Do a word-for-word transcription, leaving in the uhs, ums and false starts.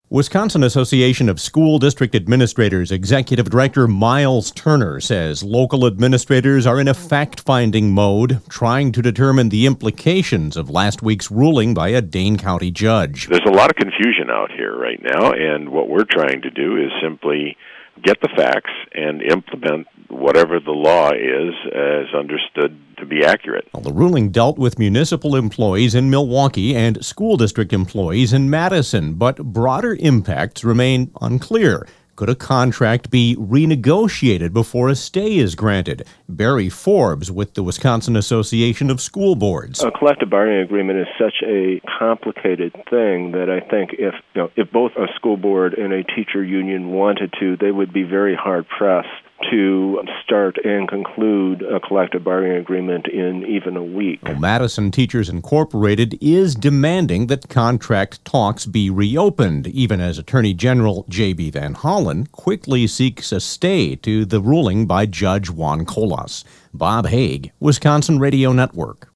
Wisconsin Association of School District Administrators Executive Director Miles Turner says local administrators are in a fact-finding mode, trying to determine the implications of last week's ruling by a Dane County judge. There's a lot of confusion out here right now, and what we're trying to do is simply get the facts and implement whatever the law is as understood to be accurate. Well, the ruling dealt with municipal employees in Milwaukee and school district employees in Madison, but broader impacts remain unclear. Could a contract be renegotiated before a stay is granted? Barry Forbes with the Wisconsin Association of School Boards. A collective bargaining agreement is such a complicated thing that I think if you know, if both a school board and a teacher union wanted to, they would be very hard-pressed to start and conclude a collective bargaining agreement in even a week. Well, Madison Teachers Incorporated is demanding that contract talks be reopened, even as Attorney General J B Van Hollen quickly seeks a stay to the ruling by Judge Juan Colas. Bob Haig, Wisconsin Radio Network.